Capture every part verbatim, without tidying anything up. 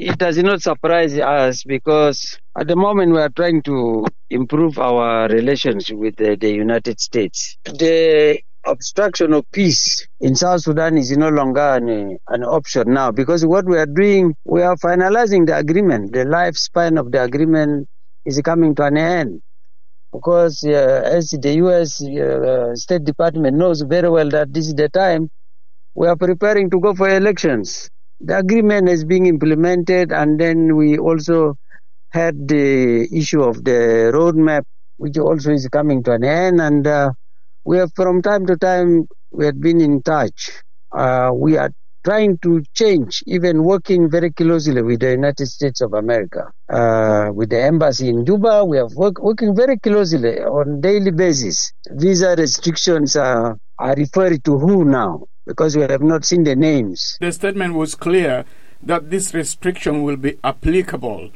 it does not surprise us because at the moment we are trying to improve our relations with the, the United States. The obstruction of peace in South Sudan is no longer an, an option now because what we are doing, we are finalizing the agreement. The lifespan of the agreement is coming to an end because uh, as the U S uh, State Department knows very well that this is the time we are preparing to go for elections. The agreement is being implemented, and then we also had the issue of the roadmap, which also is coming to an end. And uh, we have, from time to time, we have been in touch. Uh, we are trying to change, even working very closely with the United States of America, uh, with the embassy in Juba. We are work, working very closely on a daily basis. Visa restrictions are, are referred to who now? Because we have not seen the names. The statement was clear that this restriction will be applicable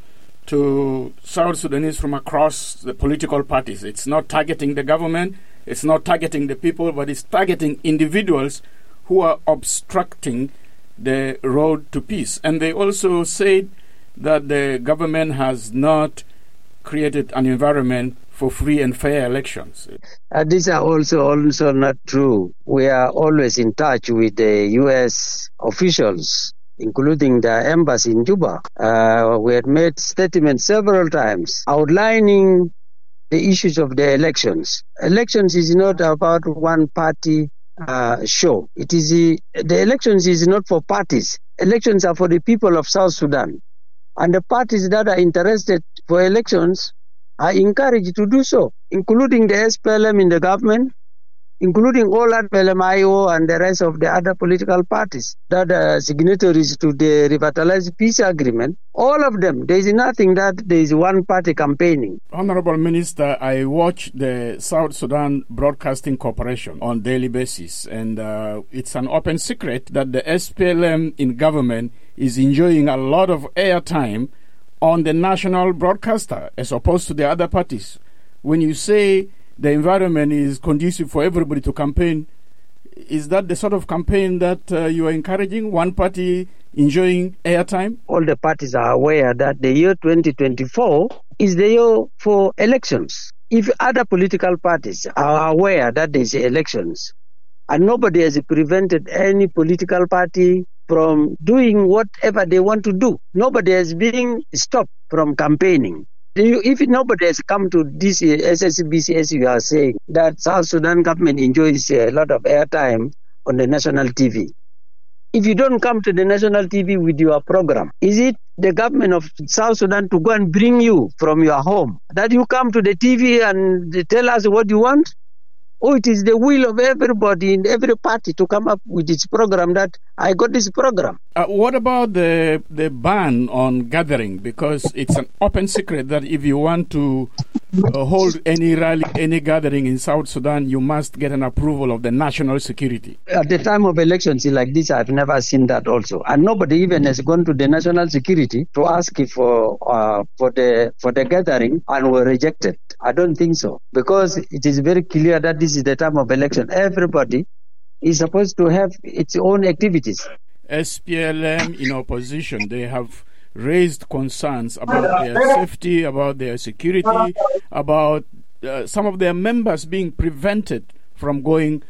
to South Sudanese from across the political parties. It's not targeting the government, it's not targeting the people, but it's targeting individuals who are obstructing the road to peace. And they also said that the government has not created an environment for free and fair elections. Uh, these are also also not true. We are always in touch with the U S officials, including the embassy in Juba. Uh, we had made statements several times outlining the issues of the elections. Elections is not about one party uh, show. It is the, the elections is not for parties. Elections are for the people of South Sudan. And the parties that are interested for elections are encouraged to do so, including the S P L M in the government, including all S P L M I O and the rest of the other political parties that are signatories to the revitalized peace agreement. All of them, there is nothing that there is one party campaigning. Honorable Minister, I watch the South Sudan Broadcasting Corporation on a daily basis, and uh, it's an open secret that the S P L M in government is enjoying a lot of airtime on the national broadcaster as opposed to the other parties. When you say the environment is conducive for everybody to campaign, is that the sort of campaign that uh, you are encouraging, one party enjoying airtime? All the parties are aware that the year twenty twenty-four is the year for elections. If other political parties are aware that there is elections, and nobody has prevented any political party from doing whatever they want to do. Nobody has been stopped from campaigning. If nobody has come to this S S B C, as you are saying, that South Sudan government enjoys a lot of airtime on the national T V. If you don't come to the national T V with your program, is it the government of South Sudan to go and bring you from your home, that you come to the T V and tell us what you want? Or it is the will of everybody in every party to come up with its program that I got this program. Uh, what about the the ban on gathering? Because it's an open secret that if you want to uh, hold any rally, any gathering in South Sudan, you must get an approval of the national security. At the time of elections like this, I've never seen that also. And nobody even has gone to the national security to ask for uh, for the for the gathering and were rejected. I don't think so. Because it is very clear that this is the time of election. Everybody is supposed to have its own activities. S P L M in opposition, they have raised concerns about their safety, about their security, about uh, some of their members being prevented from going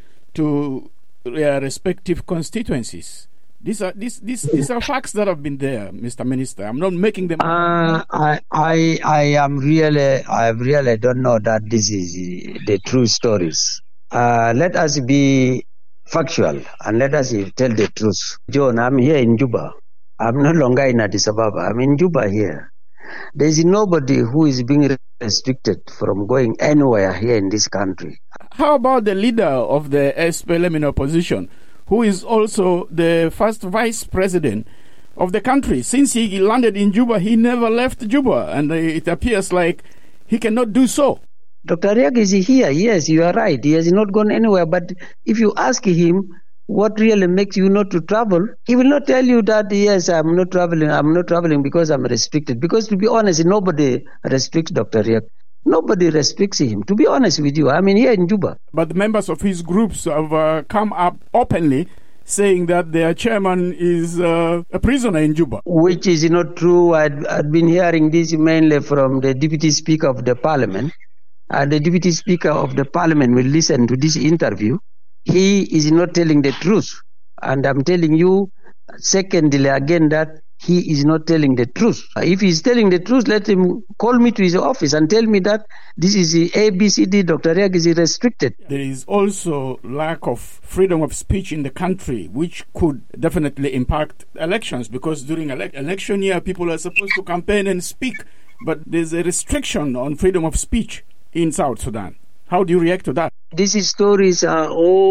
to their respective constituencies. These are these these these are facts that have been there, Mister Minister. I'm not making them. Uh, I I I am really I really don't know that this is the true stories. Uh, let us be factual and let us tell the truth. John, I'm here in Juba. I'm no longer in Addis Ababa. I'm in Juba here. There is nobody who is being restricted from going anywhere here in this country. How about the leader of the S P L M in opposition, who is also the first vice president of the country? Since he landed in Juba, he never left Juba, and it appears like he cannot do so. Doctor Riek is here. Yes, you are right. He has not gone anywhere. But if you ask him what really makes you not to travel, he will not tell you that, yes, I'm not traveling. I'm not traveling because I'm restricted. Because to be honest, nobody restricts Doctor Riek. Nobody restricts him, to be honest with you. I mean, here in Juba. But the members of his groups have uh, come up openly saying that their chairman is uh, a prisoner in Juba. Which is not true. I'd, I'd been hearing this mainly from the Deputy Speaker of the Parliament. Uh, the Deputy Speaker of the Parliament will listen to this interview. He is not telling the truth. And I'm telling you, secondly, again, that he is not telling the truth. If he's telling the truth, let him call me to his office and tell me that this is the A B C D, Doctor Riek is restricted. There is also lack of freedom of speech in the country, which could definitely impact elections, because during ele- election year, people are supposed to campaign and speak, but there's a restriction on freedom of speech in South Sudan. How do you react to that? These stories are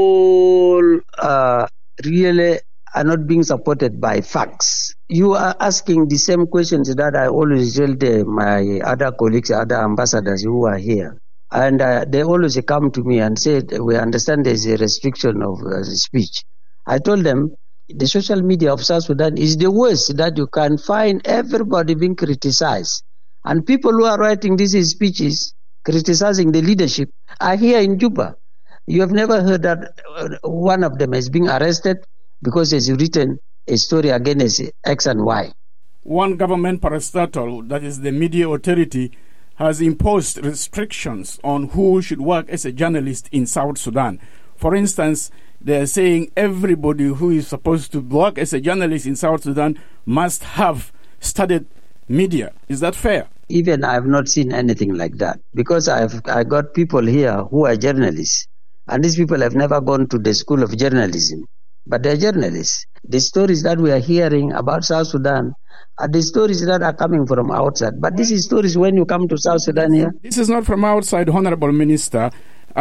all uh, really are not being supported by facts. You are asking the same questions that I always tell the, my other colleagues, other ambassadors who are here. And uh, they always come to me and say, we understand there's a restriction of uh, speech. I told them, the social media of South Sudan is the worst that you can find everybody being criticized. And people who are writing these speeches, criticizing the leadership, are here in Juba. You have never heard that one of them is being arrested because he's written a story against X and Y. One government parastatal, that is the Media Authority, has imposed restrictions on who should work as a journalist in South Sudan. For instance, they are saying everybody who is supposed to work as a journalist in South Sudan must have studied media. Is that fair? Even I have not seen anything like that, because I've I got people here who are journalists, and these people have never gone to the school of journalism. But they're journalists. The stories that we are hearing about South Sudan are the stories that are coming from outside. But this is stories when you come to South Sudan here. This is not from outside, Honorable Minister.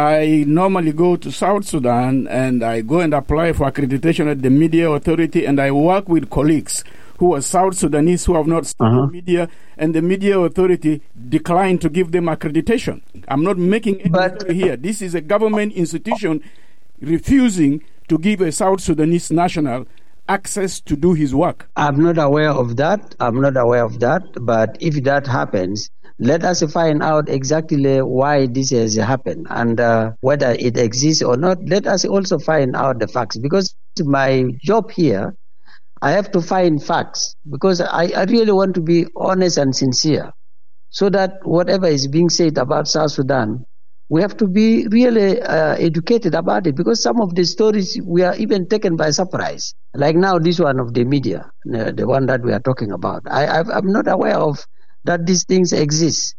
I normally go to South Sudan and I go and apply for accreditation at the Media Authority, and I work with colleagues who are South Sudanese who have not studied uh-huh. media, and the Media Authority declined to give them accreditation. I'm not making any but, story here. This is a government institution refusing to give a South Sudanese national access to do his work. I'm not aware of that. I'm not aware of that. But if that happens, let us find out exactly why this has happened and uh, whether it exists or not. Let us also find out the facts, because my job here, I have to find facts, because I, I really want to be honest and sincere, so that whatever is being said about South Sudan, we have to be really uh, educated about it, because some of the stories we are even taken by surprise. Like now, this one of the media, the one that we are talking about. I, I'm not aware of that these things exist.